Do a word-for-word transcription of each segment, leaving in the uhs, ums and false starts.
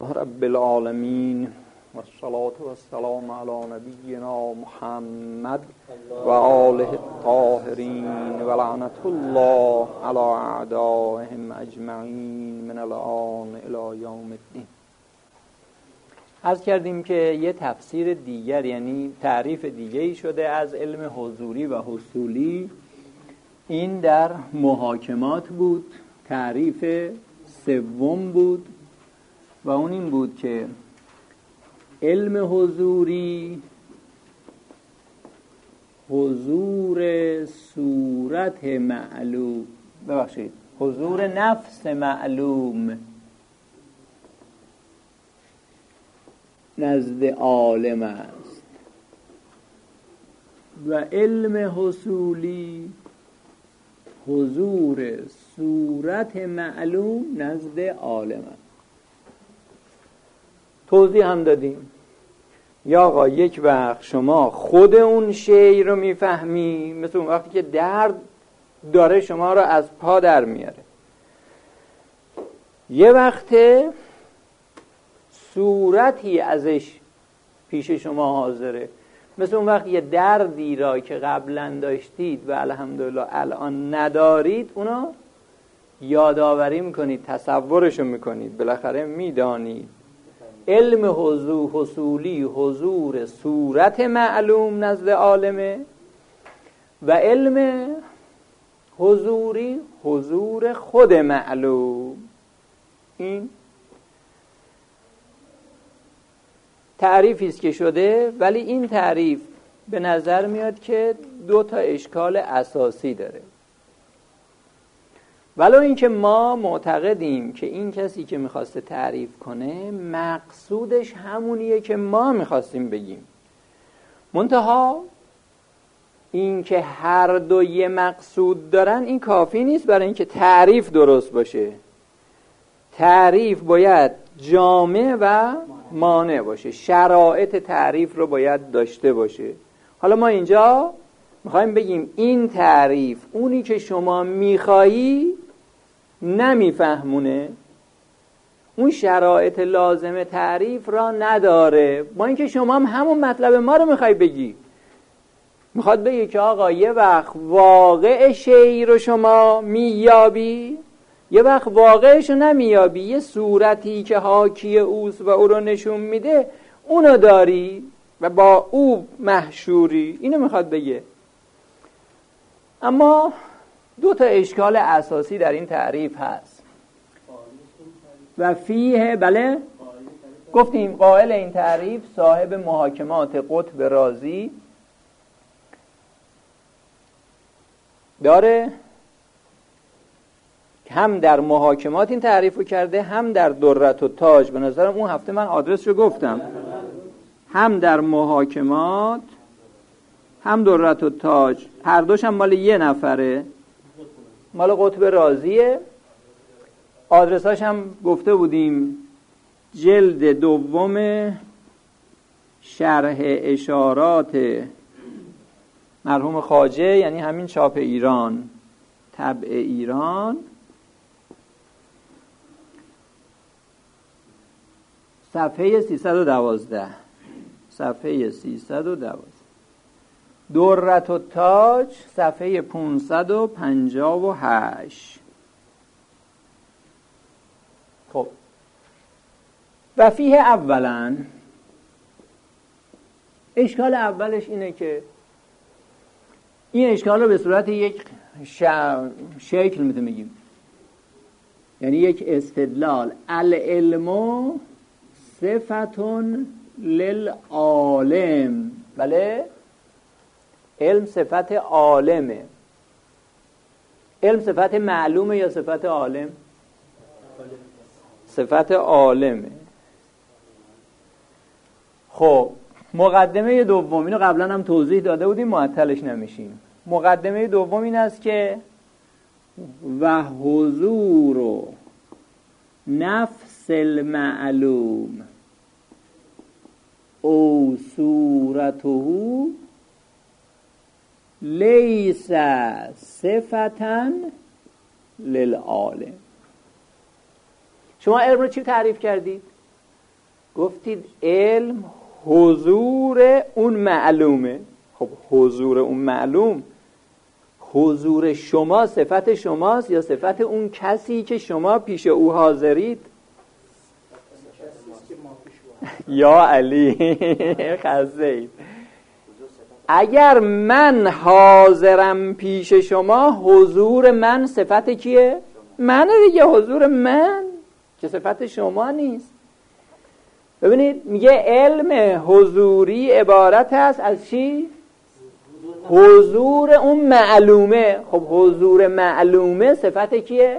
رب العالمین و الصلاة و السلام علی نبینا محمد و آله الطاهرین و لعنت الله علی اعدائهم اجمعین من الآن الی یوم الدین. عرض کردیم که یه تفسیر دیگر، یعنی تعریف دیگری شده از علم حضوری و حصولی. این در محاکمات بود. تعریف سوم بود و اون این بود که علم حضوری حضور صورت معلوم ببخشید حضور نفس معلوم نزد عالم است و علم حصولی حضور صورت معلوم نزد عالم است. توضیح هم دادیم یا آقا یک وقت شما خود اون شی رو میفهمی، مثل اون وقتی که درد داره شما رو از پا در میاره. یه وقت صورتی ازش پیش شما حاضره، مثل اون وقت یه دردی را که قبلا داشتید و الحمدلله الان ندارید، اونو یادآوری میکنید، تصورشو میکنید، بالاخره میدانید. علم حضور حصولی حضور صورت معلوم نزد عالمه و علم حضوری حضور خود معلوم. این تعریفی است که شده، ولی این تعریف به نظر میاد که دو تا اشکال اساسی داره. ولو اینکه ما معتقدیم که این کسی که میخواسته تعریف کنه مقصودش همونیه که ما میخواستیم بگیم، منتها این که هر دو یه مقصود دارن این کافی نیست برای اینکه تعریف درست باشه. تعریف باید جامع و مانع باشه، شرایط تعریف رو باید داشته باشه. حالا ما اینجا میخوایم بگیم این تعریف اونی که شما میخوایی نمیفهمونه، اون شرایط لازم تعریف را نداره، با اینکه شما هم همون مطلب ما رو میخوای بگی. میخواد بگی که آقا یه وقت واقع شیء رو شما مییابی، یه وقت واقعش رو نمییابی، یه صورتی که حاکی اوست و او رو نشون میده اونو داری و با او محشوری. اینو میخواد بگه. اما دو تا اشکال اساسی در این تعریف هست و فیه بله گفتیم قائل این تعریف صاحب محاکمات قطب رازی داره، هم در محاکمات این تعریف رو کرده، هم در درت و تاج. به نظرم اون هفته من آدرس رو گفتم، هم در محاکمات هم درت و تاج، هر دوش هم مال یه نفره، مال قطب رازیه. آدرساش هم گفته بودیم، جلد دوم شرح اشارات مرحوم خواجه، یعنی همین چاپ ایران، طبع ایران، صفحه سیصد و دوازده صفحه سیصد و دوازده. درت و تاج صفحه پانصد و پنجاه و هشت. خب و فیه اولا، اشکال اولش اینه که این اشکال رو به صورت یک ش... شکل میتونیم بگیم، یعنی یک استدلال. العلم صفتون للعالم. بله، علم صفت عالمه. علم صفت معلومه یا صفت عالم؟ صفت عالمه. خب مقدمه دوم اینو قبلا هم توضیح داده بودیم، معطلش نمیشیم. مقدمه دوم این است که و حضور نفس المعلوم او صورته لیس صفتن للعالم. شما علم رو چی تعریف کردید؟ گفتید علم حضور اون معلومه. خب حضور اون معلوم، حضور شما صفت شماست یا صفت اون کسی که شما پیش او حاضرید؟ یا علی خزید. اگر من حاضرم پیش شما، حضور من صفت کیه؟ منه دیگه. حضور من که صفت شما نیست. ببینید میگه علم حضوری عبارت است از چی؟ حضور اون معلومه. خب حضور معلومه صفت کیه؟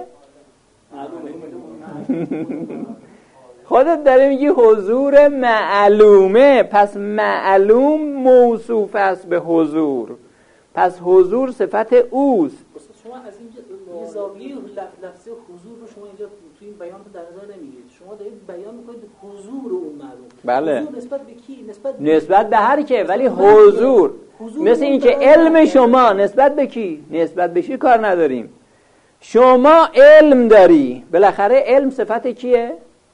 خودت داره میگی حضور معلومه، پس معلوم موصوف است به حضور، پس حضور صفت اوست. شما از این زاویه لفظ حضور رو شما اینجا تو این بیان در نظر نمیگیرید، شما دارید بیان میکنید حضور اون معلوم. بله. حضور نسبت به کی؟ نسبت به, نسبت به هر که، ولی حضور, حضور مثل این که علم شما نسبت به کی؟ نسبت به کی کار نداریم. شما علم داری، بالاخره علم صفت کیه؟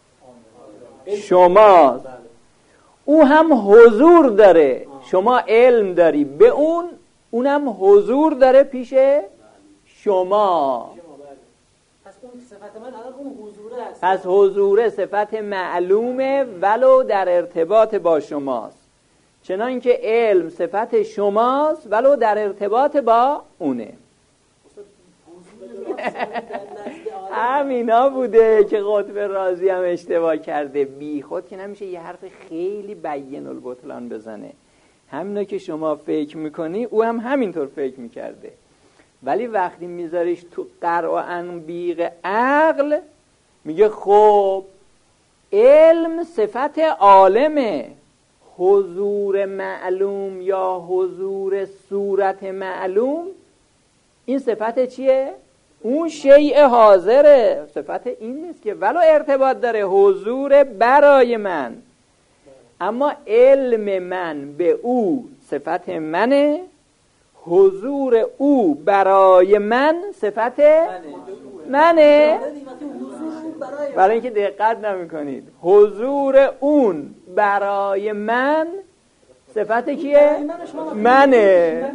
شما. او هم حضور داره، شما علم داری به اون، اونم حضور داره پیش شما. پس اون صفت من الان اون حضوره هست. پس حضور صفت معلومه ولو در ارتباط با شماست، چنان که علم صفت شماست ولو در ارتباط با اونه. همینا بوده که قطب رازی هم اشتباه کرده. بی خود که نمیشه یه حرف خیلی بین البطلان بزنه. همینا که شما فکر میکنی او هم همینطور فکر میکرده، ولی وقتی میذاریش تو قرع و انبیق عقل میگه خب علم صفت عالمه، حضور معلوم یا حضور صورت معلوم این صفت چیه؟ اون شیء حاضره، صفت این نیست که، ولو ارتباط داره حضور برای من، اما علم من به او صفت منه، حضور او برای من صفت منه. برای اینکه دقت نمی کنید، حضور اون برای من صفت کیه؟ منه.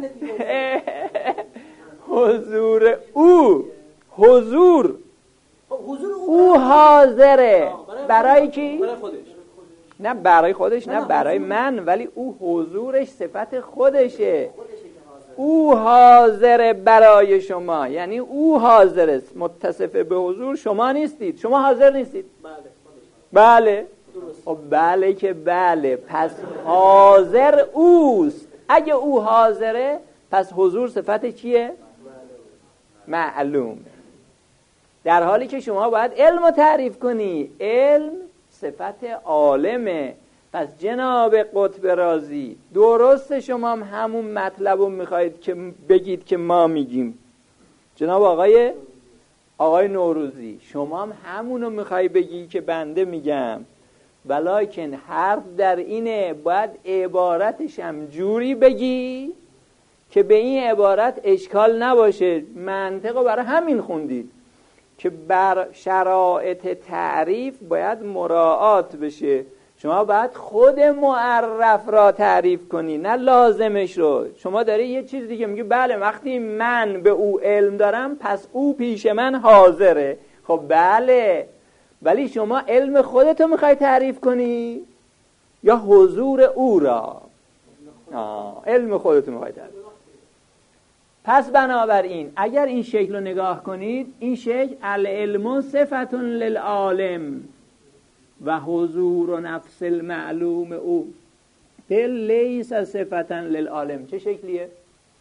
حضور او، حضور او حاضره برای کی؟ نه برای خودش، نه برای من، ولی او حضورش صفت خودشه. او حاضره برای شما، یعنی او حاضر است، متصف به حضور شما نیستید، شما حاضر نیستید. بله خب بله که بله، پس حاضر اوست. اگه او حاضره پس حضور صفت کیه؟ معلوم. در حالی که شما باید علم رو تعریف کنی، علم صفت عالمه. پس جناب قطب رازی درست شما هم همون مطلب رو میخواید که بگید که ما میگیم. جناب آقای آقای نوروزی شما هم همون رو میخوای بگی که بنده میگم، ولیکن حرف در اینه باید عبارتش هم جوری بگی که به این عبارت اشکال نباشه. منطق رو برای همین خوندید که بر شرایط تعریف باید مراعات بشه. شما باید خود معرف را تعریف کنی، نه لازمش رو. شما داری یه چیز دیگه میگی بله وقتی من به او علم دارم پس او پیش من حاضره. خب بله، ولی شما علم خودتو میخوای تعریف کنی یا حضور او را؟ آه، علم خودتو میخوای تعریف. پس بنابراین اگر این شکل رو نگاه کنید، این شکل العلم صفت للعالم و حضور نفس المعلوم او بل لیس صفتا للعالم. چه شکلیه؟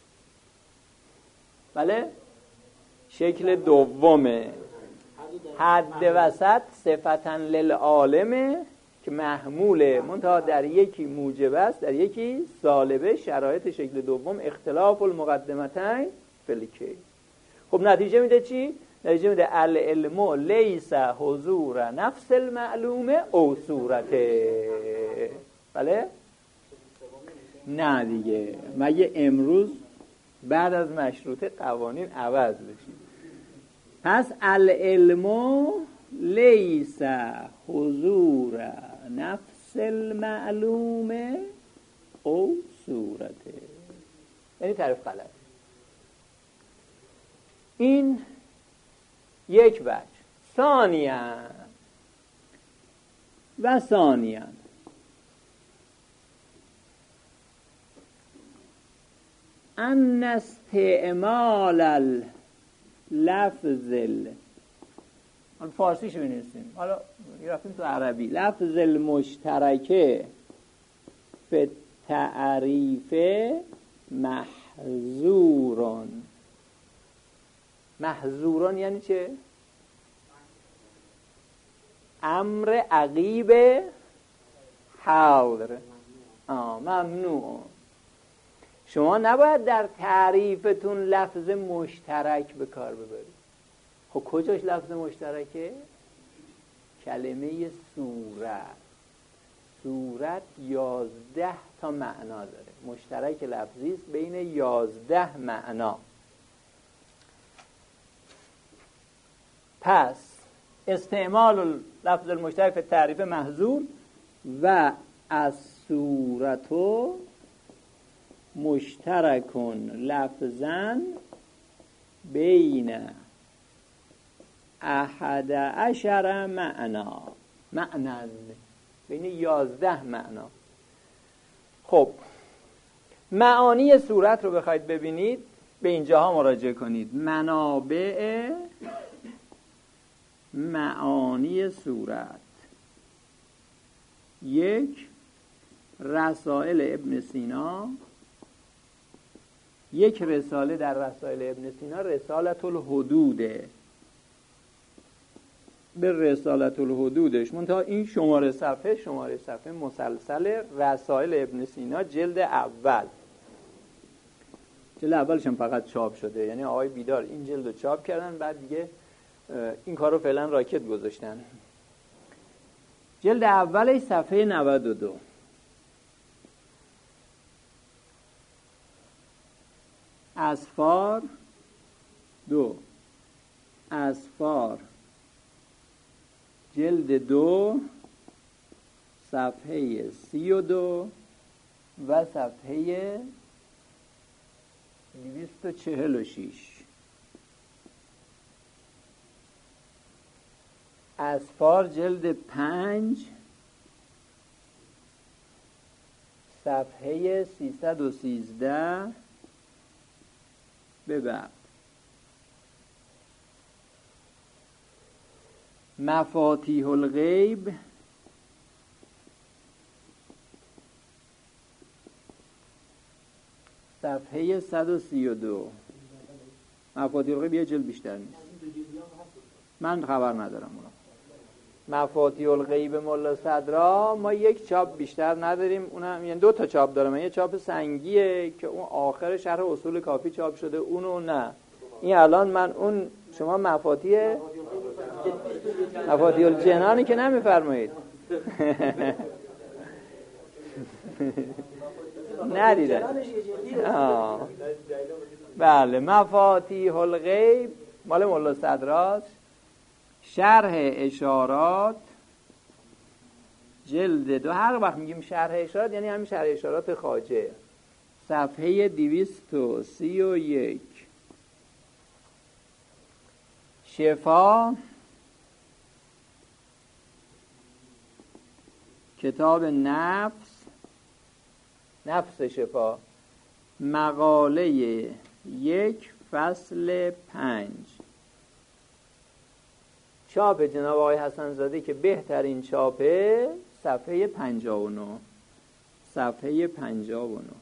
بله شکل دومه، حد وسط صفتا للعالمه که محموله، منتها در یکی موجب است در یکی سالبه. شرایط شکل دوم اختلاف المقدمتین فلکی. خب نتیجه میده چی؟ نتیجه میده العلم لیس حضور نفس المعلوم او صورته. بله؟ نه دیگه، مگه امروز بعد از مشروطه قوانین عوض بشید. پس العلم لیس حضور نفس المعلوم او صورته، یعنی تعریف غلط. این یک وجه. ثانیاً و ثانیاً ان استعمال اللفظ ال حالا فارسیشو بنویسیم، حالا رفتیم تو عربی. لفظ المشترکه فی تعریف محظورون. محظورون یعنی چه؟ امر عقیب حاضر، آه ممنوع. شما نباید در تعریفتون لفظ مشترک به کار ببرید. خب کجاش لفظ مشترکه؟ کلمه صورت. صورت یازده تا معنا داره، مشترک لفظی است بین یازده معنا. پس استعمال لفظ المشترک فی تعریف محظور و از صورتو مشترکون لفظاً بین احد عشر معنا، معنا بین یازده معنا. خب معانی صورت رو بخواید ببینید به اینجاها مراجعه کنید. منابع معانی صورت: یک، رسائل ابن سینا. یک رساله در رسائل ابن سینا رسالت الحدوده. به رسالت الحدودش منتها این شماره صفحه شماره صفحه مسلسل رسائل ابن سینا جلد اول. جلد اولش هم فقط چاپ شده، یعنی آقای بیدار این جلد رو چاپ کردن، بعد دیگه این کار رو فعلا راکت گذاشتن. جلد اولش صفحه نود و دو. اسفار دو. اسفار جلد دو صفحه سی و دو و صفحه دویست و چهل و شیش. اسفار جلد پنج صفحه سیصد و سیزده به بعد. مفاتیح الغیب صفحه صد و سی و دو. مفاتیح الغیب یه جلد بیشتر نیست، من خبر ندارم اونا. مفاتیح الغیب ملا صدرا ما یک چاپ بیشتر نداریم، اونم یعنی دو تا چاپ دارم. یه چاپ سنگیه که اون آخر شرح اصول کافی چاپ شده، اونو نه. این الان من اون شما مفاتیح مفاتیح الجنانی که نمیفرمایید ندیدن. آه. بله مفاتیح الغیب مال ملا صدراست. شرح اشارات جلد دو. هر وقت میگیم شرح اشارات یعنی همین شرح اشارات خواجه، صفحه دویست و سی و یک. شفا کتاب نفس، نفس شفا، مقاله یک فصل پنج. چاپ جناب آقای حسن زاده که بهترین چاپه، صفحه پنجاه و نه. صفحه پنجاه و نه.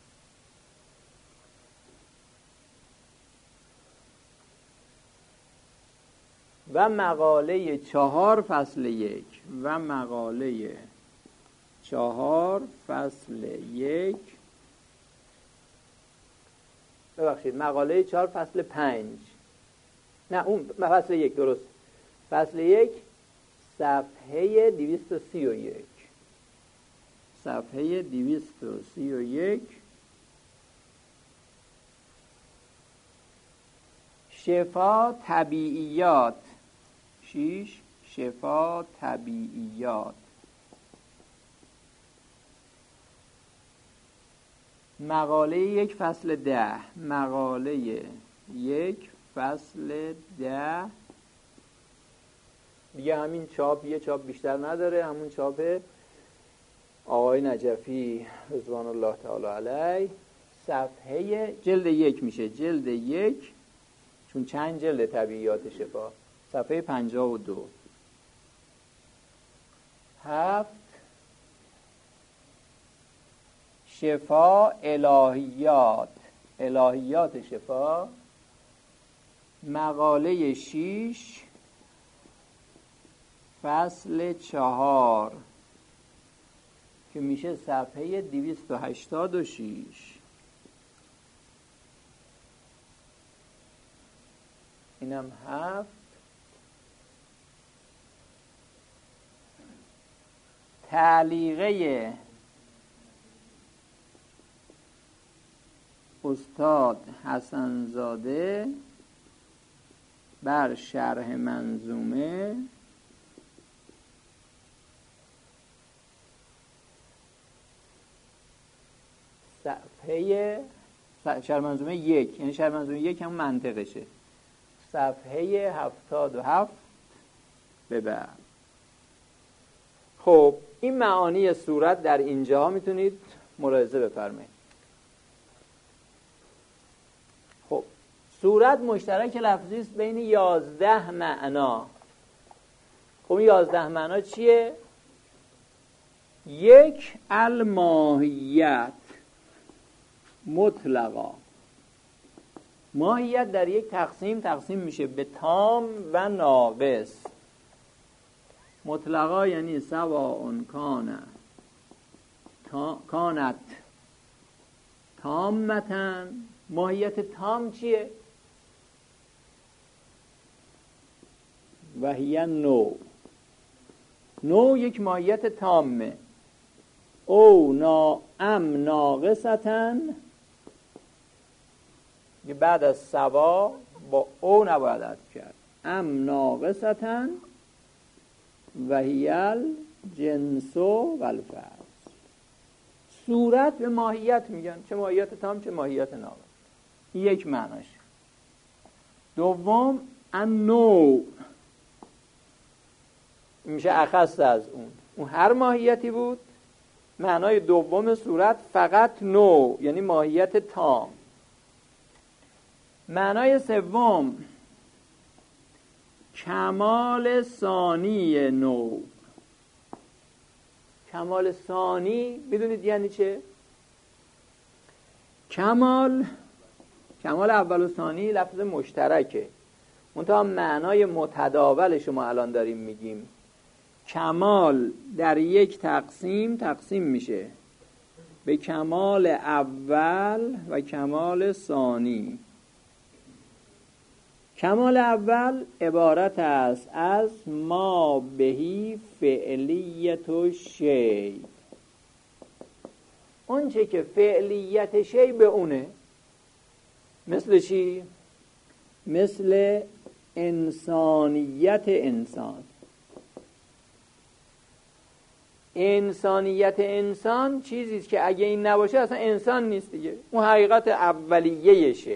و مقاله چهار فصل یک و مقاله چهار فصل یک ببخشید مقاله چهار فصل پنج، نه اون فصل یک، درست، فصل یک صفحه دویست و سی و یک. صفحه دویست و سی و یک. شفا طبیعیات شیش. شفا طبیعیات مقاله یک فصل ده، مقاله یک فصل ده دیگه همین چاپ، یه چاپ بیشتر نداره، همون چاپ آقای نجفی رضوان الله تعالی علیه. صفحه جلد یک میشه، جلد یک، چون چند جلد طبیعیات شفا، صفحه پنجاه و دو. هفت، شفا الهیات، الهیات شفا، مقاله شیش فصل چهار که میشه صفحه دویست و هشتاد و شیش. اینم هفت. تعلیقه استاد حسنزاده بر شرح منظومه صفحه شرح منظومه یک، یعنی شرح منظومه یک هم منطقشه، صفحه هفتاد و هفت به بعد. خب این معانی صورت در اینجا میتونید ملاحظه بفرمایید. خب صورت مشترک لفظی است بین یازده معنا. خب این یازده معنا چیه؟ یک، الماهیت مطلقا، ماهیت در یک تقسیم تقسیم میشه به تام و ناقص. مطلقا یعنی سواء کان تا کانت تامتن. ماهیت تام چیه؟ و هی نوع، نوع یک ماهیت تامه. او نا ام ناقصتن، بعد از سوا با او نباید عطف کرد، ام ناقصتن و هیل جنس و الفرد. صورت به ماهیت میگن، چه ماهیت تام چه ماهیت ناقص. این یک معناش. دوم النوع، میشه اخص از اون، اون هر ماهیتی بود. معنای دوم صورت فقط نوع، یعنی ماهیت تام. معنای سوم کمال ثانی نوع. کمال ثانی میدونید یعنی چه؟ کمال کمال اول و ثانی لفظ مشترکه، منتها معنای متداول شما الان داریم میگیم. کمال در یک تقسیم تقسیم میشه به کمال اول و کمال ثانی. کمال اول عبارت است از ما بهی فعلیت و شی، اون چه که فعلیت شی به اونه. مثل چی؟ مثل انسانیت انسان. انسانیت انسان چیزیست که اگه این نباشه اصلا انسان نیست دیگه، اون حقیقت اولیه شی.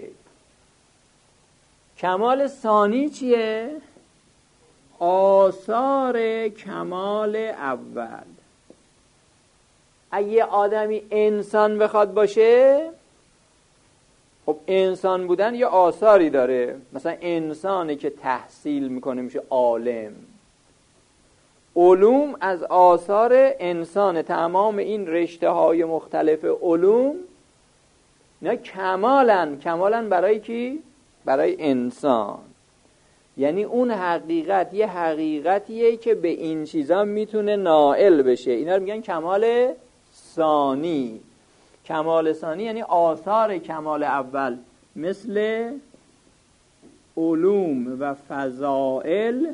کمال ثانی چیه؟ آثار کمال اول. اگه آدمی انسان بخواد باشه، خب انسان بودن یه آثاری داره. مثلا انسانی که تحصیل میکنه میشه عالم. علوم از آثار انسان. تمام این رشته های مختلف علوم نه کمالن. کمالن برای کی؟ برای انسان. یعنی اون حقیقت یه حقیقتیه که به این چیزا میتونه نائل بشه. اینا رو میگن کمال ثانی. کمال ثانی یعنی آثار کمال اول، مثل علوم و فضائل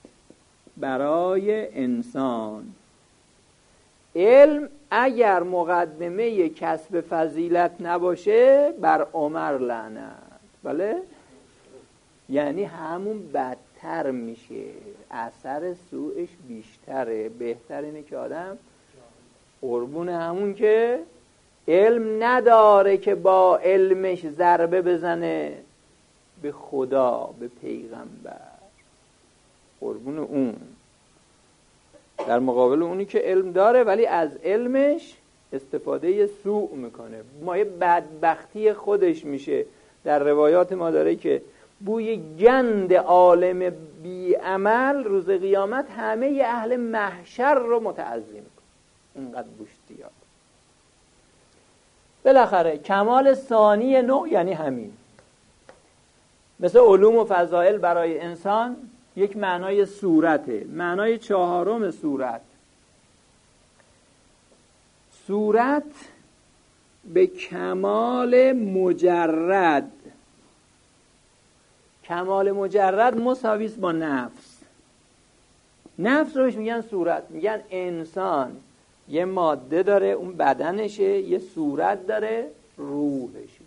برای انسان. علم اگر مقدمه کسب فضیلت نباشه بر عمر لعنت. بله؟ یعنی همون بدتر میشه، اثر سوءش بیشتره. بهتر اینه که آدم قربون همون که علم نداره که با علمش ضربه بزنه به خدا، به پیغمبر، قربون اون، در مقابل اونی که علم داره ولی از علمش استفاده سوء میکنه، مایه بدبختی خودش میشه. در روایات ما داره که بوی گند عالم بی عمل روز قیامت همه اهل محشر رو متعظم میکنه، اینقدر بوش زیاد. بالاخره کمال ثانی نوع یعنی همین. مثل علوم و فضائل برای انسان یک معنای صورته. معنای چهارم صورت، صورت به کمال مجرد. کمال مجرد مساویست با نفس. نفس رو میگن صورت، میگن انسان یه ماده داره اون بدنشه، یه صورت داره روحشه.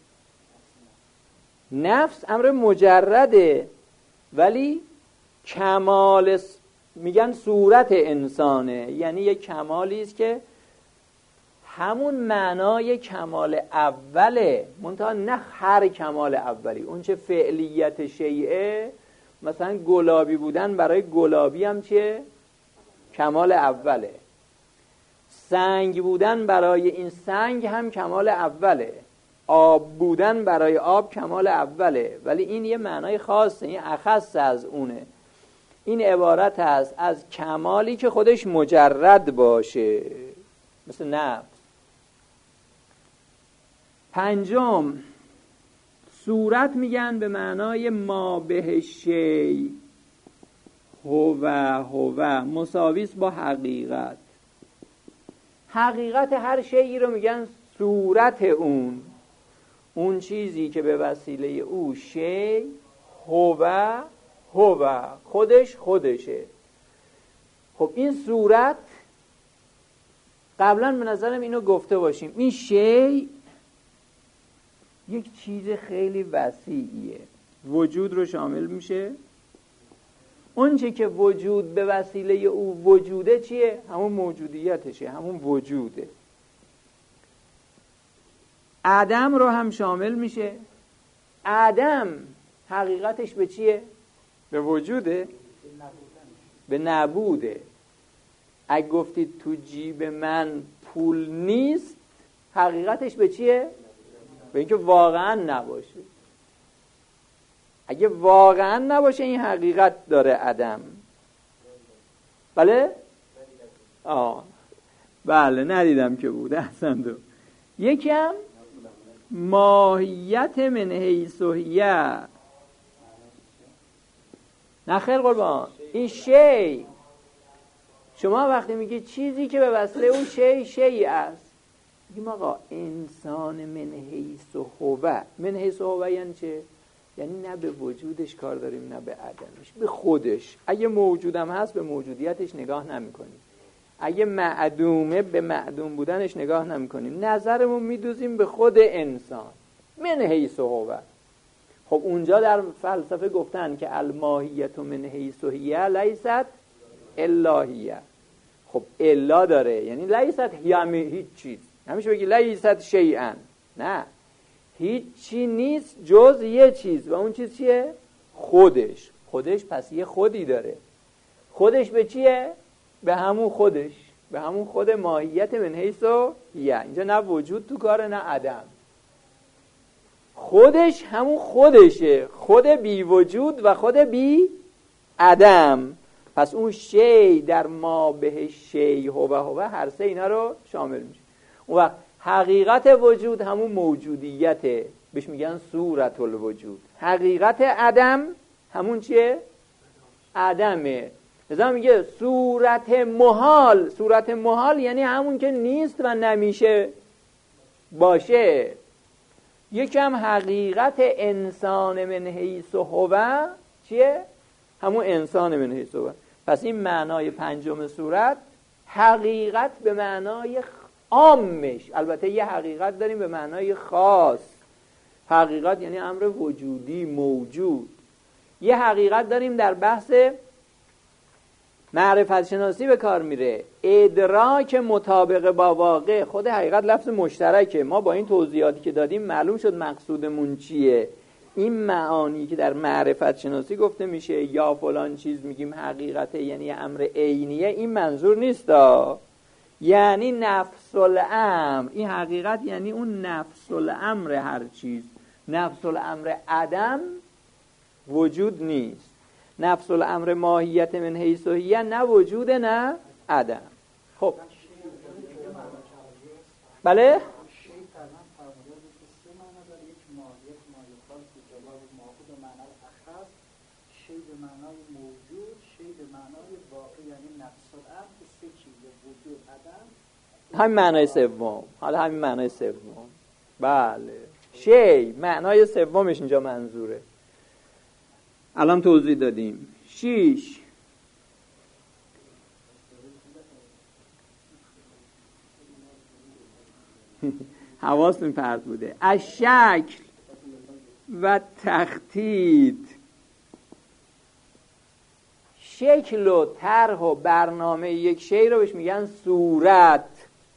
نفس امر مجرده ولی کمال میگن صورت انسانه، یعنی یه کمالی است که همون معنای کمال اوله، منتها نه هر کمال اولی. اون چه فعلیت شیعه، مثلا گلابی بودن برای گلابی هم چه کمال اوله، سنگ بودن برای این سنگ هم کمال اوله، آب بودن برای آب کمال اوله، ولی این یه معنای خاصه، این اخص از اونه. این عبارت است از کمالی که خودش مجرد باشه، مثل نفس. پنجم صورت میگن به معنای ما به شی هو هو مساویس با حقیقت. حقیقت هر شیئی رو میگن صورت اون، اون چیزی که به وسیله او شی هو هو خودش خودشه. خب این صورت قبلا به نظرم اینو گفته باشیم، این شی یک چیز خیلی وسیعیه، وجود رو شامل میشه. اون چه که وجود به وسیله او وجوده چیه؟ همون موجودیتشه، همون وجوده. عدم رو هم شامل میشه. عدم حقیقتش به چیه؟ به وجوده؟ به نبوده. اگه گفتید تو جیب من پول نیست، حقیقتش به چیه؟ به اینکه واقعا نباشه. اگه واقعا نباشه این حقیقت داره عدم. بله؟ آه بله ندیدم که بود. احسن دو. یکی هم ماهیت من حیث هیه. نخیر قربان، این شی، شما وقتی میگی چیزی که به وسیله اون شی شی است، میگیم آقا انسان من حیث هو. من حیث هو یعنی چه؟ یعنی نه به وجودش کار داریم نه به عدمش، به خودش. اگه موجودم هست به موجودیتش نگاه نمی کنیم، اگه معدومه به معدوم بودنش نگاه نمی کنیم، نظرمون میدوزیم به خود انسان. من حیث هو. خب اونجا در فلسفه گفتن که الماهیت من حیث هیه لیست الا هیه. خب الا داره یعنی لیست هیه، هیچ چیز. همیشه بگی لیست شیئا، نه هیچ چی نیست جز یه چیز، و اون چیز چیه؟ خودش. خودش پس یه خودی داره. خودش به چیه؟ به همون خودش، به همون خود ماهیت من حیث هیه. اینجا نه وجود تو کاره نه عدم، خودش همون خودشه، خود بی وجود و خود بی عدم. پس اون شی در ما به شی هو هو هر سه اینا رو شامل میشه. اون وقت حقیقت وجود همون موجودیته، بهش میگن صورت الوجود. حقیقت عدم همون چیه؟ عدمه. لذا میگه صورت محال. صورت محال یعنی همون که نیست و نمیشه باشه. یکم حقیقت انسان من حیث هو چیه؟ همون انسان من حیث هو. پس این معنای پنجم صورت، حقیقت به معنای عامش. البته یه حقیقت داریم به معنای خاص، حقیقت یعنی امر وجودی موجود. یه حقیقت داریم در بحث معرفت شناسی به کار میره، ادراک مطابق با واقع. خود حقیقت لفظ مشترکه، ما با این توضیحاتی که دادیم معلوم شد مقصودمون چیه. این معانی که در معرفت شناسی گفته میشه یا فلان چیز میگیم حقیقته، یعنی امر عینیه، این منظور نیست دا. یعنی نفس الامر، این حقیقت یعنی اون نفس الامر هر چیز. نفس الامر عدم وجود نیست، نفس الامر ماهیت من حیث و هیه، نه وجود نه عدم. خب بله همین معنای سوم. حالا همین معنای سوم، بله، شی معنای سومش اینجا منظوره. الان توضیح دادیم. شیش، حواستون پرت بوده. از شکل و تخطیط، شکل و طرح و برنامه یک شی رو بهش میگن صورت.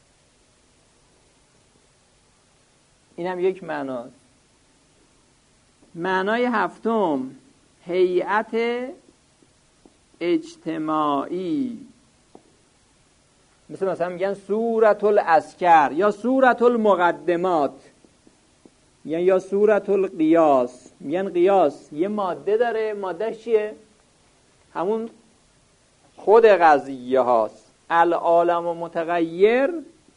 اینم یک معناست. معنای هفتم هیئت اجتماعی، مثل مثلا میگن صورت الاسکر یا صورت المقدمات، میگن یا صورت القیاس. میگن قیاس یه ماده داره، ماده چیه؟ همون خود قضیه هاست. العالم و متغیر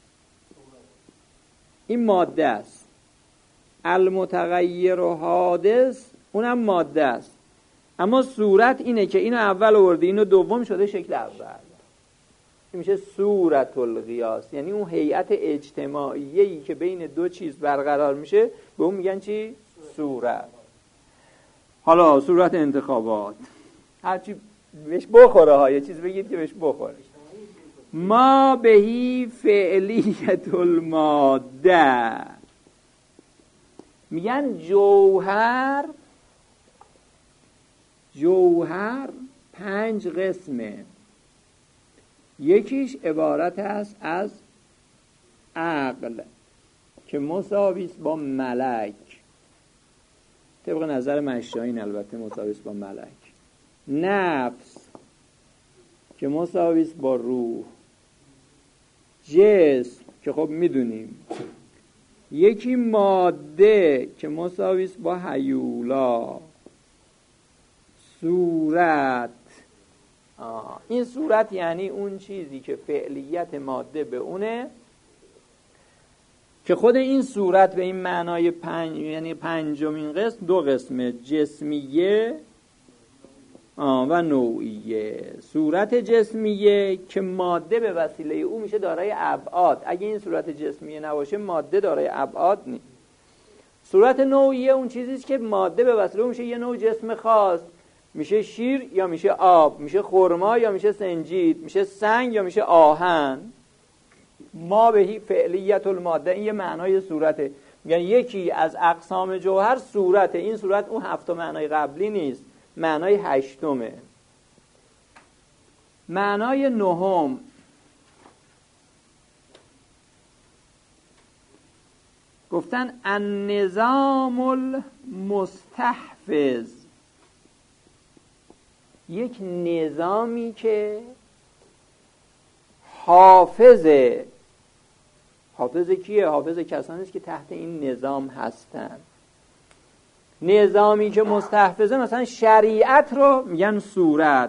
این ماده است، المتغیر و حادث اونم ماده است. اما صورت اینه که اینو اول آوردی اینو دوم شده شکل اول، این میشه صورت القیاس. یعنی اون هیئت اجتماعیه‌ای که بین دو چیز برقرار میشه به اون میگن چی؟ صورت. حالا صورت انتخابات، هرچی بهش بخوره ها، یه چیز بگید که بهش بخوره. ما بهی فعلیت الماده، میگن جوهر، جوهر پنج قسمه. یکیش عبارت است از عقل که مساوی است با ملک، طبق نظر مشایین البته مساوی است با ملک. نفس که مساوی است با روح. جسم که خب میدونیم. یکی ماده که مساوی است با هیولا. صورت، آه. این صورت یعنی اون چیزی که فعلیت ماده به اونه، که خود این صورت به این معنای پنج، یعنی پنجمین قسم، دو قسمه، جسمیه و نوعیه. صورت جسمیه که ماده به وسیله او میشه دارای ابعاد. اگه این صورت جسمیه نباشه ماده دارای ابعاد نیست. صورت نوعیه اون چیزیست که ماده به وسیله او میشه یه نوع جسم خاص، میشه شیر یا میشه آب، میشه خرما یا میشه سنجید، میشه سنگ یا میشه آهن. ما بهی فعلیت الماده، این یه معنای صورته. میگن یکی از اقسام جوهر صورته. این صورت اون هفت معنای قبلی نیست، معنای هشتمه. معنای نهم گفتن النظام المستحفظ، یک نظامی که حافظه. حافظ کیه؟ حافظ کسانی است که تحت این نظام هستند. نظامی که مستحفظه، مثلا شریعت رو میگن صورت،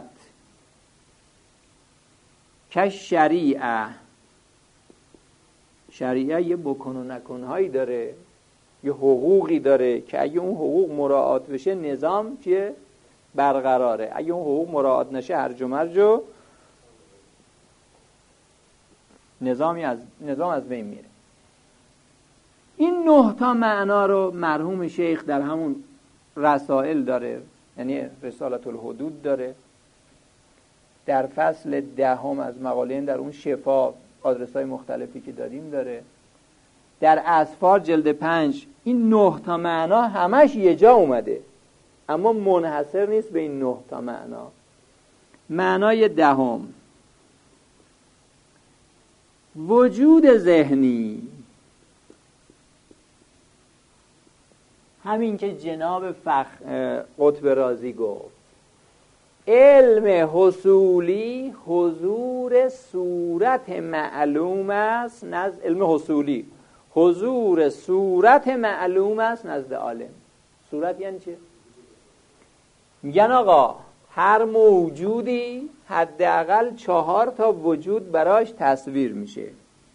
که شریعه. شریعه یه بکن و نکنهایی داره، یه حقوقی داره که اگه اون حقوق مراعات بشه نظام که برقراره، اگه اون حقوق مراعات نشه هرج و مرج و نظامی از نظام از بین میره. این نه تا معنا رو مرحوم شیخ در همون رسائل داره، یعنی رسالت الحدود داره. در فصل دهم از مقاله در اون شفا آدرس‌های مختلفی که داریم داره. در اسفار جلد پنج این نه تا معنا همش یه جا اومده، اما منحصر نیست به این نه تا معنا. معنای دهم، وجود ذهنی، همین که جناب فخ قطب رازی گفت، علم حصولی حضور صورت معلوم است نزد علم حصولی حضور صورت معلوم است نزد عالم. صورت یعنی چه؟ میگن آقا هر موجودی حداقل چهار تا وجود براش تصویر میشه.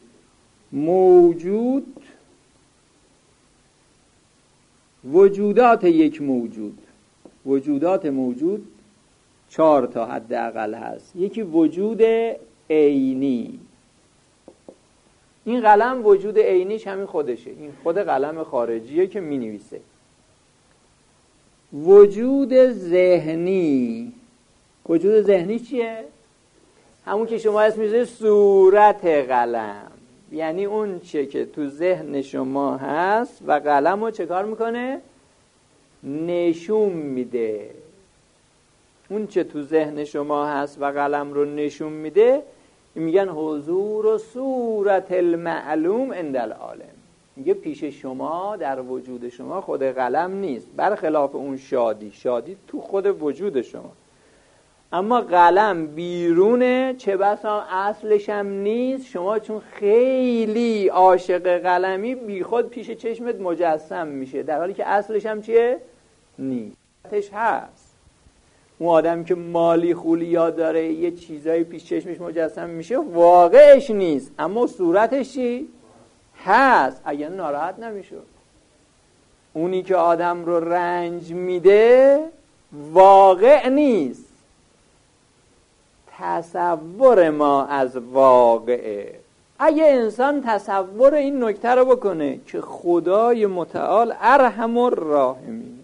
موجود، وجودات یک موجود، وجودات موجود چهار تا حداقل هست. یکی وجود عینی، این قلم وجود عینیش همین خودشه، این خود قلم خارجیه که می نویسه. وجود ذهنی، وجود ذهنی چیه؟ همون که شما اسم میذاری صورت قلم، یعنی اون چه که تو ذهن شما هست و قلم رو چه کار میکنه؟ نشون میده. اون چه تو ذهن شما هست و قلم رو نشون میده میگن حضور و صورت المعلوم عند العالم. میگه پیش شما در وجود شما خود قلم نیست، برخلاف اون شادی، شادی تو خود وجود شما، اما قلم بیرونه، چه بسا اصلش هم نیست. شما چون خیلی عاشق قلمی بی خود پیش چشمت مجسم میشه، در حالی که اصلش هم چیه؟ نیست. هست اون آدم که مالی خولیا داره یه چیزایی پیش چشمش مجسم میشه، واقعش نیست اما صورتش چی؟ هست. اگر ناراحت نمیشه. اونی که آدم رو رنج میده واقع نیست، تصور ما از واقعه. اگه انسان تصور این نکته رو بکنه که خدای متعال ارحم الراحمین،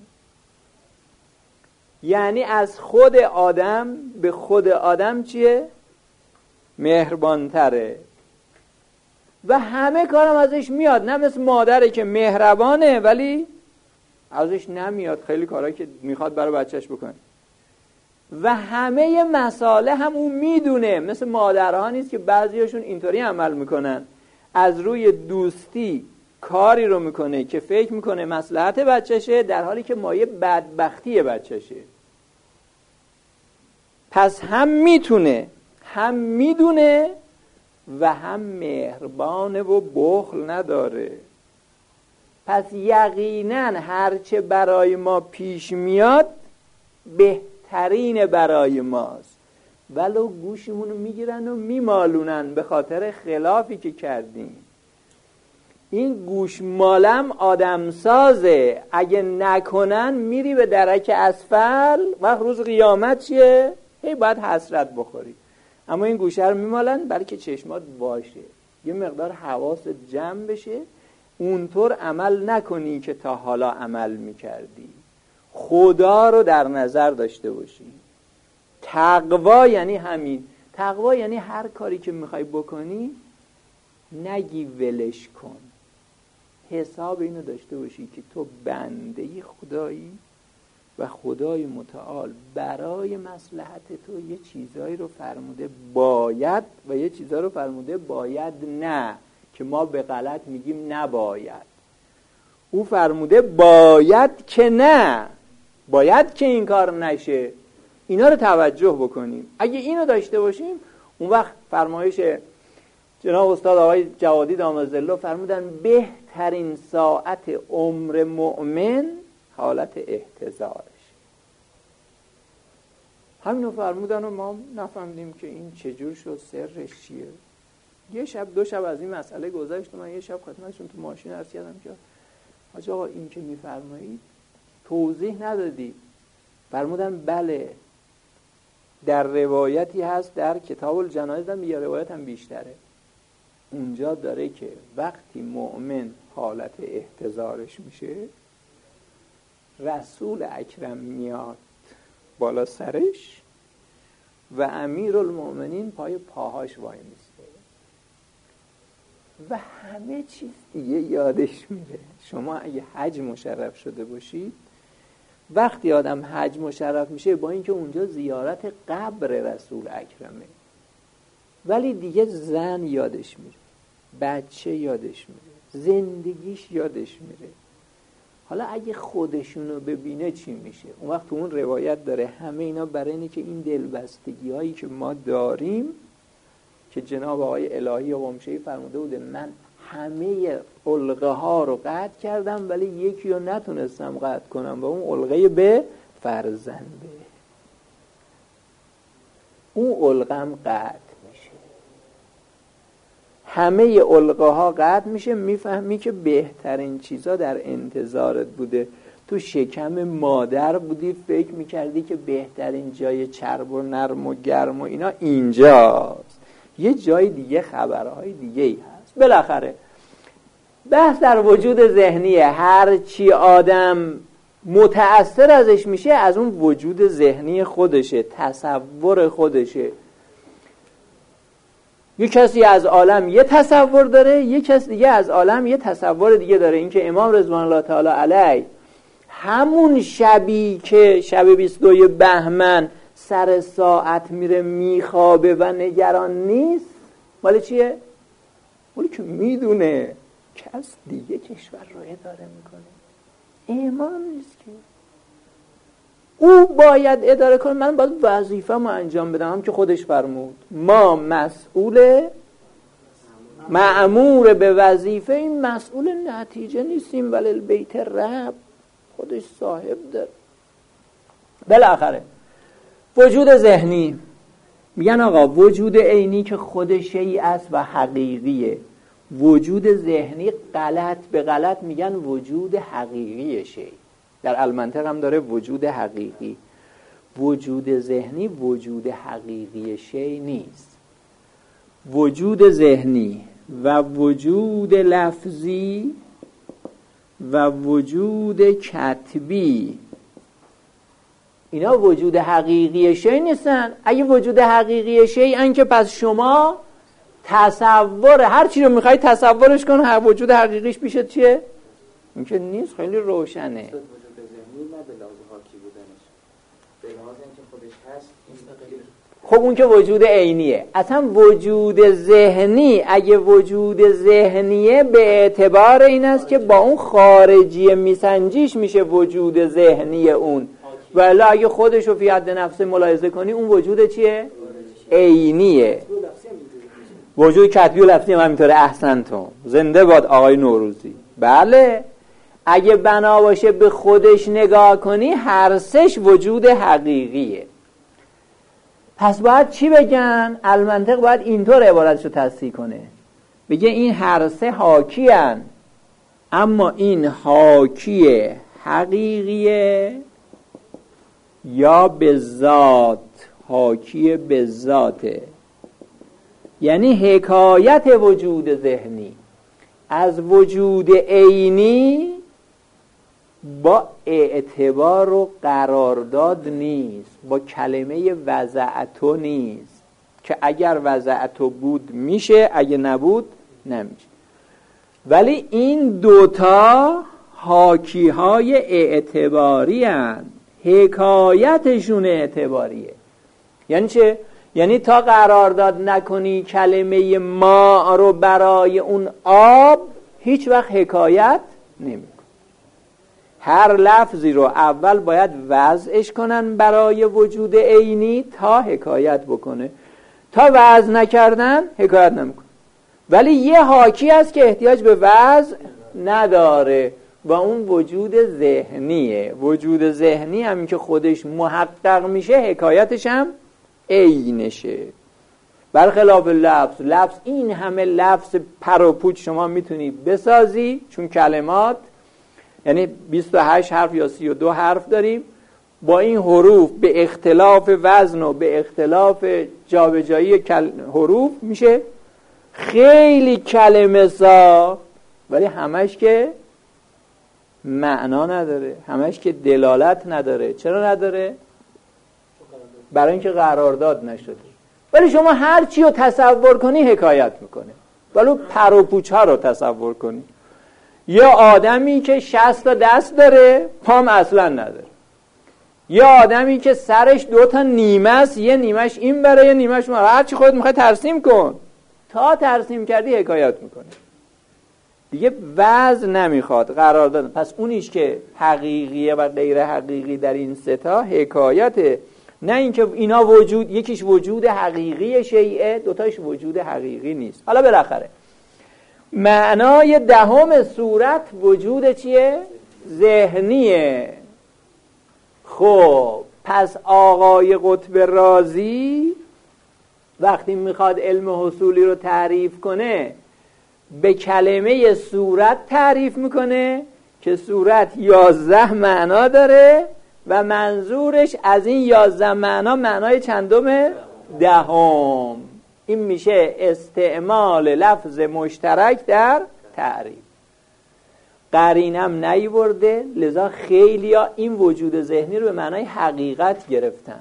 یعنی از خود آدم به خود آدم چیه؟ مهربانتره و همه کارم ازش میاد، نه مثل مادره که مهربانه ولی ازش نمیاد خیلی کارهایی که میخواد برای بچهش بکنه و همه مسائل هم اون میدونه. مثل مادرها نیست که بعضیاشون اینطوری عمل میکنن، از روی دوستی کاری رو میکنه که فکر میکنه مصلحت بچهشه در حالی که مایه بدبختی بچهشه. پس هم میتونه، هم میدونه و هم مهربانه و بخل نداره. پس یقینا هرچه برای ما پیش میاد بهترین برای ماست، ولو گوشمون رو میگیرن و میمالونن به خاطر خلافی که کردیم. این گوش مالم آدم سازه، اگه نکنن میری به درک اسفل و روز قیامت چیه؟ هی باید حسرت بخوری. اما این گوشه رو میمالن بلکه چشمات باشه، یه مقدار حواست جمع بشه، اونطور عمل نکنی که تا حالا عمل میکردی. خدا رو در نظر داشته باشی. تقوا یعنی همین. تقوا یعنی هر کاری که میخوای بکنی نگی ولش کن، حساب اینو داشته باشی که تو بنده خدایی و خدای متعال برای مصلحت تو یه چیزایی رو فرموده باید و یه چیزایی رو فرموده باید نه، که ما به غلط میگیم نباید. او فرموده باید که نه، باید که این کار نشه. اینا رو توجه بکنیم. اگه اینو داشته باشیم اون وقت فرمایش جناب استاد آقای جوادی دامالظله فرمودن بهترین ساعت عمر مؤمن حالت احتضارش. همینو فرمودن و ما نفهمیدیم که این چجور شد، سرش چیه. یه شب دو شب از این مسئله گذشت و من یه شب خدمتشون تو ماشین عرض کردم که حاج آقا این که میفرمایید توضیح ندادید. فرمودن بله، در روایتی هست در کتاب الجنایز هم یه روایت هم بیشتره، اونجا داره که وقتی مؤمن حالت احتضارش میشه رسول اکرم میاد بالا سرش و امیرالمؤمنین پای پاهاش وای میسته و همه چیز دیگه یادش میره. شما اگه حج مشرف شده باشید وقتی آدم حج مشرف میشه با اینکه اونجا زیارت قبر رسول اکرمه، ولی دیگه زن یادش میره، بچه یادش میره، زندگیش یادش میره. حالا اگه خودشونو ببینه چی میشه؟ اون وقت تو اون روایت داره همه اینا برای اینه که این دلبستگی هایی که ما داریم، که جناب آقای الهی قمشه‌ای فرموده بوده من همه علقه ها رو قطع کردم ولی یکی رو نتونستم قطع کنم و اون علقه به فرزنده، اون علقم قطع میشه. همه علقه ها قطع میشه، میفهمی که بهترین چیزا در انتظارت بوده. تو شکم مادر بودی فکر میکردی که بهترین جای چرب و نرم و گرم و اینا اینجاست، یه جای دیگه خبرهای دیگه ای هست. بالاخره بحث در وجود ذهنیه. هر چی آدم متأثر ازش میشه از اون وجود ذهنی خودشه، تصور خودشه. یه کسی از عالم یه تصور داره، یه کسی دیگه از عالم یه تصور دیگه داره. این که امام رضوان الله تعالی علیه همون شبی که شب بیست و دو بهمن سر ساعت میره میخوابه و نگران نیست، مال چیه؟ مالی که میدونه کس دیگه کشور رو اداره میکنه، امام نیست که او باید اداره کنه، من باید وظیفه ما انجام بدم. هم که خودش فرمود ما مسئول مأمور به وظیفه این مسئول نتیجه نیستیم، ولی البیت رب خودش صاحب داره. بالاخره وجود ذهنی میگن آقا وجود عینی که خود شیء است و حقیقیه، وجود ذهنی غلط به غلط میگن وجود حقیقی شیء. در المنطق هم داره وجود حقیقی. وجود ذهنی وجود حقیقی شیء نیست. وجود ذهنی و وجود لفظی و وجود کتبی اینا وجود حقیقی شیء نیستن. اگه وجود حقیقی شیء ان که پس شما تصور هر چی رو میخوای تصورش کن، هر وجود حقیقیش پیشت چیه؟ این که نیست. خیلی روشنه. وجود ذهنی نه به لحاظ حاکی بودنش، به لحاظ اینکه خودش هست مستقل. خب اون که وجود عینیه. اصلا وجود ذهنی اگه وجود ذهنیه به اعتبار این است که با اون خارجی میسنجیش میشه وجود ذهنی اون، ولی اگه خودش رو فی حد نفس ملاحظه کنی اون وجود چیه؟ عینیه. وجود کتبی و لفظی هم همینطوره. احسنتم، زنده باد آقای نوروزی. بله اگه بنا باشه به خودش نگاه کنی هر سش وجود حقیقیه. پس باید چی بگن؟ المنطق باید اینطور عبارتشو تصحیح کنه، بگه این هر سه حاکی هن، اما این حاکی حقیقیه یا به ذات، حاکی به ذاته. یعنی حکایت وجود ذهنی از وجود عینی با اعتبار و قرارداد نیست، با کلمه وضعتو نیست که اگر وضعتو بود میشه، اگه نبود نمیشه. ولی این دوتا حاکی های اعتباری هن، حکایتشون اعتباریه. یعنی چه؟ یعنی تا قرارداد نکنی کلمه ما رو برای اون آب هیچ وقت حکایت نمی. هر لفظی رو اول باید وضعش کنن برای وجود عینی تا حکایت بکنه، تا وضع نکردن حکایت نمیکنه. ولی یه حاکی هست که احتیاج به وضع نداره و اون وجود ذهنیه. وجود ذهنی همین که خودش محقق میشه حکایتش هم عینشه. برخلاف لفظ، لفظ این همه لفظ پر و پوچ شما میتونی بسازی، چون کلمات یعنی بیست و هشت حرف یا سی و دو حرف داریم، با این حروف به اختلاف وزن و به اختلاف جابجایی کل... حروف میشه خیلی کلمه سا، ولی همش که معنا نداره، همش که دلالت نداره. چرا نداره؟ برای اینکه قرارداد نشده. ولی شما هر چی رو تصور کنی حکایت میکنه. ولی پر و پوچ ها رو تصور کنی، یا آدمی که شصت تا دست داره پام اصلا نداره، یه آدمی که سرش دو تا نیمه است، یه نیمهش این بره یه نیمهش اون، هر چی خودت میخوای ترسیم کن. تا ترسیم کردی حکایت میکنه دیگه، وضع نمیخواد قرار دادن. پس اونیش که حقیقیه و غیر حقیقی در این سه تا حکایته، نه اینکه اینا وجود، یکیش وجود حقیقی شیعه، دوتاش وجود حقیقی نیست. حالا بالاخره معنای دهم صورت وجود چیه؟ ذهنیه. خب پس آقای قطب رازی وقتی میخواد علم حصولی رو تعریف کنه به کلمه صورت تعریف میکنه که صورت یازده معنا داره و منظورش از این یازده معنا معنای چندم؟ دهم. این میشه استعمال لفظ مشترک در تعریف. قرینم نیورده، لذا خیلی ها این وجود ذهنی رو به معنای حقیقت گرفتن.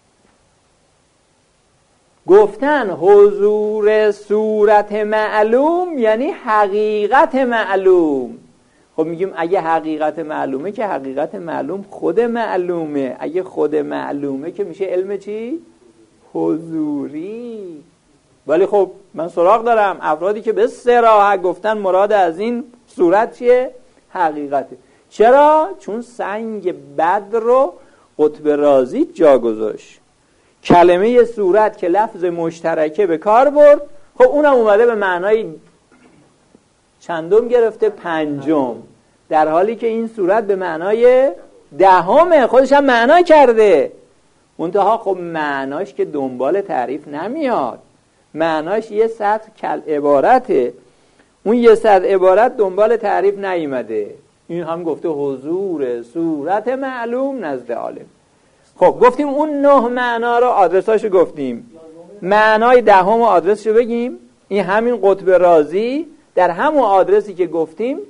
گفتن حضور صورت معلوم یعنی حقیقت معلوم. خب میگیم اگه حقیقت معلومه که حقیقت معلوم خود معلومه، اگه خود معلومه که میشه علم چی؟ حضوری. ولی خب من سراغ دارم افرادی که به صراحت گفتن مراد از این صورت چیه؟ حقیقته. چرا؟ چون سنگ بد رو قطب رازی جا گذاشت. کلمه صورت که لفظ مشترکه به کار برد، خب اونم اومده به معنای چندم گرفته؟ پنجم، در حالی که این صورت به معنای دهمه، خودش هم معنا کرده. منتها خب معناش که دنبال تعریف نمیاد، معناش یه سطر کل عبارته، اون یه سطر عبارت دنبال تعریف نیامده. این هم گفته حضور صورت معلوم نزد عالم. خب گفتیم اون نه معنا رو آدرساشو گفتیم، معنای دهم و آدرسشو بگیم. این همین قطب رازی در همون آدرسی که گفتیم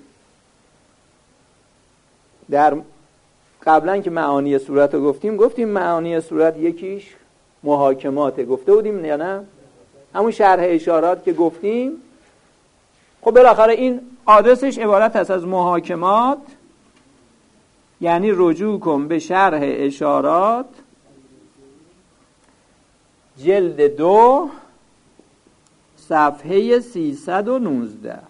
در قبلا که معانی صورت رو گفتیم، گفتیم معانی صورت یکیش محاکماته، گفته بودیم یا نه؟ همون شرح اشارات که گفتیم. خب بالاخره این آدرسش عبارت است از محاکمات، یعنی رجوع کن به شرح اشارات جلد دو صفحه سیصد و نوزده.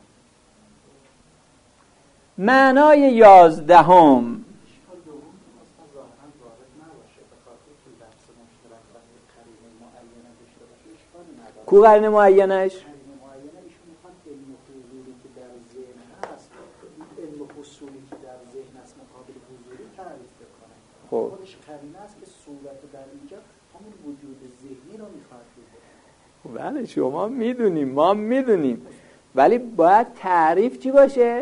معنای یازدهم کو قرینه معینش؟ خب خودش قرینه است که صورت در اینجا همون وجود ذهنی رو میخواد. بله شما میدونیم، ما میدونیم، ولی باید تعریف چی باشه؟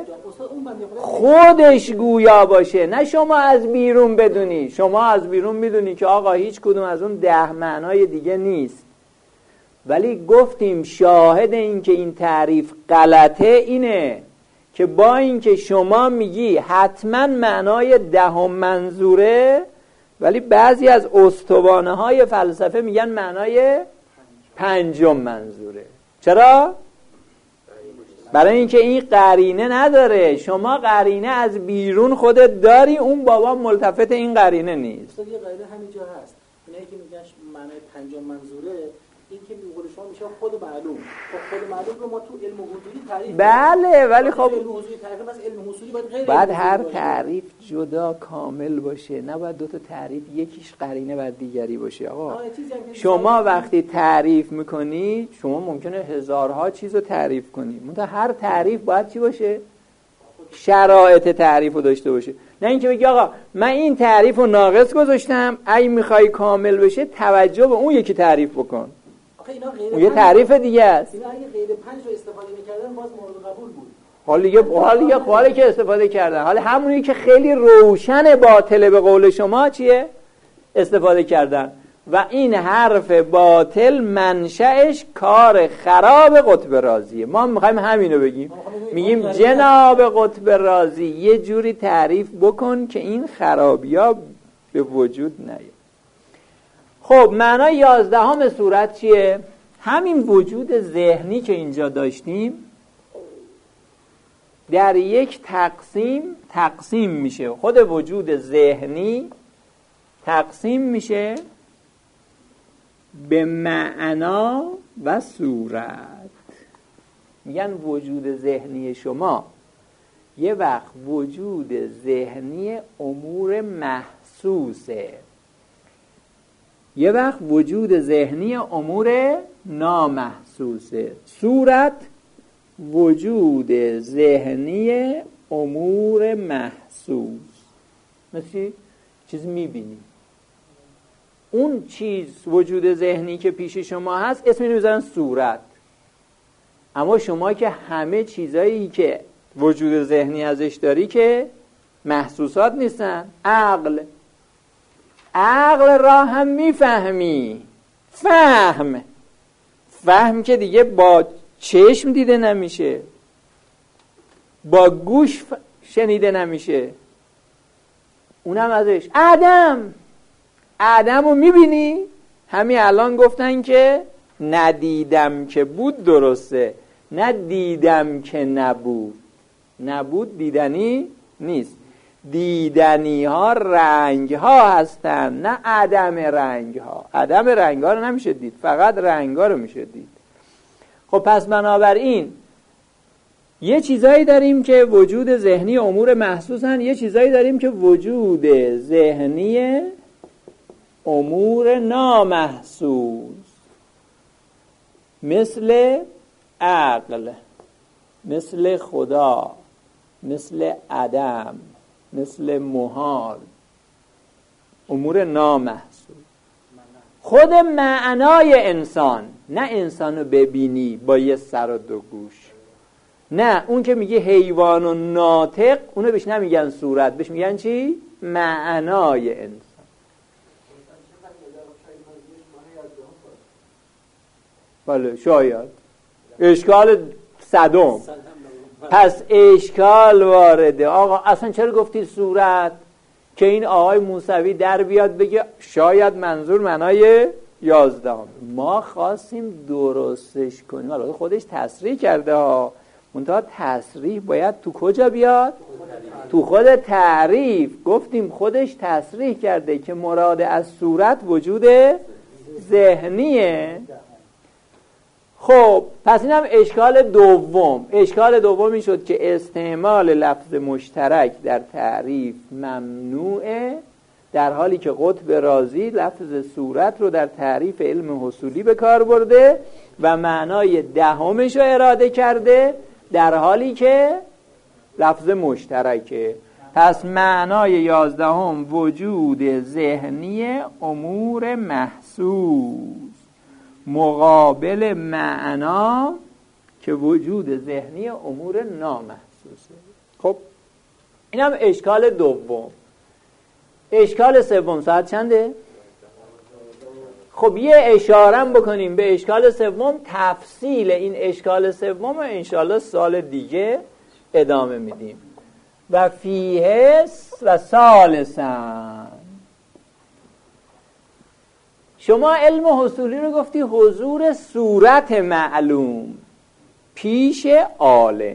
خودش گویا باشه، نه شما از بیرون بدونی. شما از بیرون میدونی که آقا هیچ کدوم از اون ده معنای دیگه نیست، ولی گفتیم شاهد این که این تعریف غلطه اینه که با اینکه شما میگی حتما معنای دهم منظوره، ولی بعضی از استوانه های فلسفه میگن معنای پنجم منظوره. چرا؟ برای اینکه این قرینه نداره. شما قرینه از بیرون خودت داری، اون بابا ملتفت این قرینه نیست. یه قرینه همینجا هست، اینایی که میگن معنای پنجم منظوره، این که به قول شما میشه خود معلوم. خب خود معلوم رو ما تو علم حضوری تعریف بله، ولی خب علم حضوری تعریف بس علم حضوری باید غیر بعد هر تعریف جدا کامل باشه، نه باید دو تا تعریف یکیش قرینه بعد دیگری باشه. آقا شما وقتی تعریف میکنی شما ممکنه هزارها چیز رو تعریف کنی، منتها هر تعریف باید چی باشه؟ شرایط تعریف رو داشته باشه. نه اینکه بگی آقا من این تعریف رو ناقص گذاشتم، اگه میخوای کامل بشه توجه به اون یکی تعریف بکن. اون یه تعریف دیگه است. اینا اگه غیر پنج رو استفاده می‌کردن باز مورد قبول بود. حالا دیگه حالا دیگه حالا که استفاده کردن، حالا همونی که خیلی روشن باطله به قول شما چیه؟ استفاده کردن. و این حرف باطل منشأش کار خراب قطب رازیه. ما می‌خوایم همینو بگیم. میگیم جناب قطب رازی یه جوری تعریف بکن که این خرابی‌ها به وجود نیاد. خب معنای یازدهم صورت چیه؟ همین وجود ذهنی که اینجا داشتیم در یک تقسیم تقسیم میشه. خود وجود ذهنی تقسیم میشه به معنا و صورت. میگن وجود ذهنی شما یه وقت وجود ذهنی امور محسوسه، یه وقت وجود ذهنی امور نامحسوسه. صورت وجود ذهنی امور محسوس. مثل چیز میبینی، اون چیز وجود ذهنی که پیش شما هست اسمی رو میذارن صورت. اما شما که همه چیزایی که وجود ذهنی ازش داری که محسوسات نیستن. عقل عقل را هم میفهمی. فهم فهم که دیگه با چشم دیده نمیشه، با گوش شنیده نمیشه، اونم ازش. آدم آدم رو میبینی؟ همین الان گفتن که ندیدم که بود درسته، نه دیدم که نبود. نبود دیدنی نیست. دیدنی ها رنگ ها هستن، نه عدم رنگ ها. عدم رنگ ها رو نمیشه دید، فقط رنگ ها رو میشه دید. خب پس بنابراین یه چیزایی داریم که وجود ذهنی امور محسوسن، یه چیزایی داریم که وجود ذهنی امور نامحسوس، مثل عقل، مثل خدا، مثل عدم، مثل محال، امور نامحسوس. خود معنای انسان، نه انسانو ببینی با یه سر و دو گوش، نه اون که میگه حیوان و ناطق، اونو بهش نمیگن صورت، بهش میگن چی؟ معنای انسان. بله شاید اشکال صدم. پس اشکال وارده. آقا اصلا چرا گفتی صورت؟ که این آقای موسوی در بیاد بگه شاید منظور معنای یازدهم. ما خواستیم درستش کنیم. البته خودش تصریح کرده ها، منتها تصریح باید تو کجا بیاد؟ تو خود تعریف. گفتیم خودش تصریح کرده که مراد از صورت وجود ذهنیه. خب پس اینم اشکال دوم. اشکال دوم این شد که استعمال لفظ مشترک در تعریف ممنوعه، در حالی که قطب رازی لفظ صورت رو در تعریف علم حصولی به کار برده و معنای دهمش رو اراده کرده، در حالی که لفظ مشترکه. پس معنای یازدهم وجود ذهنی امور محسوس مقابل معنا که وجود ذهنی امور نامحسوسه. خب اینم اشکال دوم. اشکال سوم ساعت چنده؟ خب یه اشارم بکنیم به اشکال سوم. تفصیل این اشکال سوم انشالله سال دیگه ادامه میدیم. و فیه و ثالثاً، شما علم حصولی رو گفتی حضور صورت معلوم پیش عالم.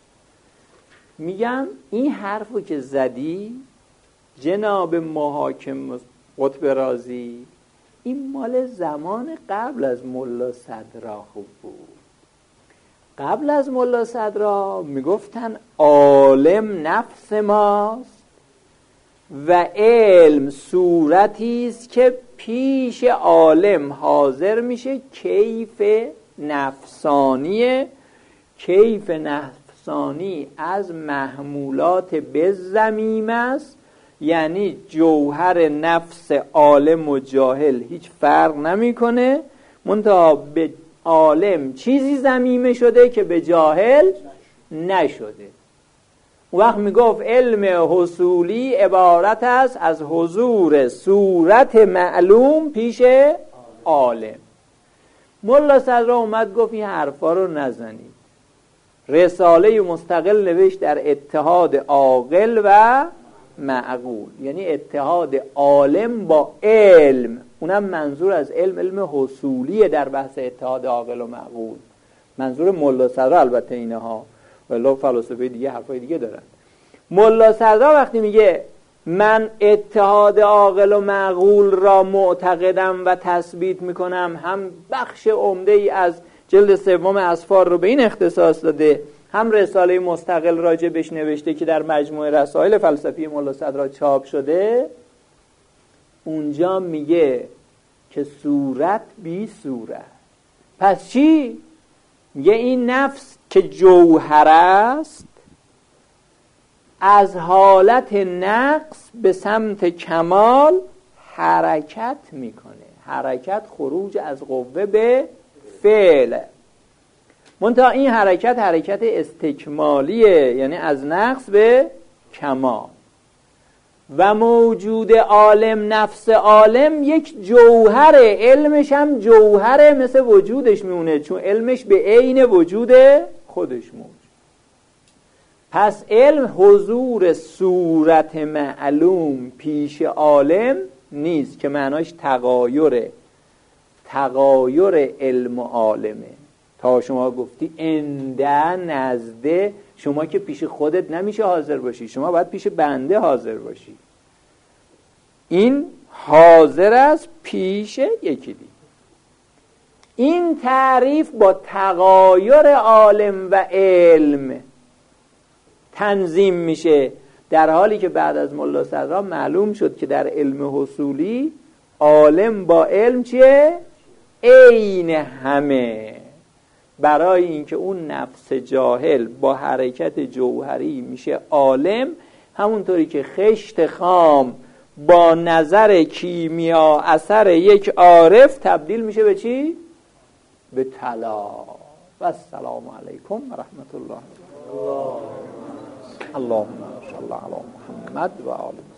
میگم این حرفو که زدی جناب محاکم قطب رازی، این مال زمان قبل از ملا صدرا خوب بود. قبل از ملا صدرا میگفتن عالم نفس ماست و علم صورتی است که پیش عالم حاضر میشه. کیف نفسانیه. کیف نفسانی از محمولات بالضمیم است، یعنی جوهر نفس عالم و جاهل هیچ فرق نمیکنه، منتها به عالم چیزی ضمیمه شده که به جاهل نشده. اون وقت میگفت علم حصولی عبارت است از حضور صورت معلوم پیش عالم. ملا صدرا اومد گفت این حرفا رو نزنید. رساله مستقل نوشت در اتحاد عاقل و معقول، یعنی اتحاد عالم با علم. اونم منظور از علم علم حصولیه در بحث اتحاد عاقل و معقول. منظور ملا صدرا البته اینها، ولی فلسفه دیگه حرفای دیگه دارن. ملا صدرا وقتی میگه من اتحاد عاقل و معقول را معتقدم و تثبیت میکنم، هم بخش عمده ای از جلد سوم اسفار رو به این اختصاص داده، هم رساله مستقل راجع بهش نوشته که در مجموعه رسائل فلسفی ملا صدرا چاپ شده. اونجا میگه که صورت بی صورت. پس چی؟ میگه این نفس که جوهر است از حالت نقص به سمت کمال حرکت میکنه. حرکت خروج از قوه به فعل. منتها این حرکت حرکت استکمالیه، یعنی از نقص به کمال. و موجود عالم، نفس عالم یک جوهره، علمش هم جوهره، مثل وجودش میمونه، چون علمش به عین وجود خودش موجود. پس علم حضور صورت معلوم پیش عالم نیست که معناش تغایره. تغایر علم و عالمه. تا شما گفتی انده نزده، شما که پیش خودت نمیشه حاضر باشی، شما باید پیش بنده حاضر باشی. این حاضر است پیش یکی دیگه. این تعریف با تغایر عالم و علم تنظیم میشه، در حالی که بعد از ملا صدرا معلوم شد که در علم حصولی عالم با علم چیه؟ عین همه. برای اینکه اون نفس جاهل با حرکت جوهری میشه عالم، همونطوری که خشت خام با نظر کیمیا اثر یک عارف تبدیل میشه به چی؟ به طلا. و السلام علیکم و رحمت الله. اللهم صل علی محمد و آله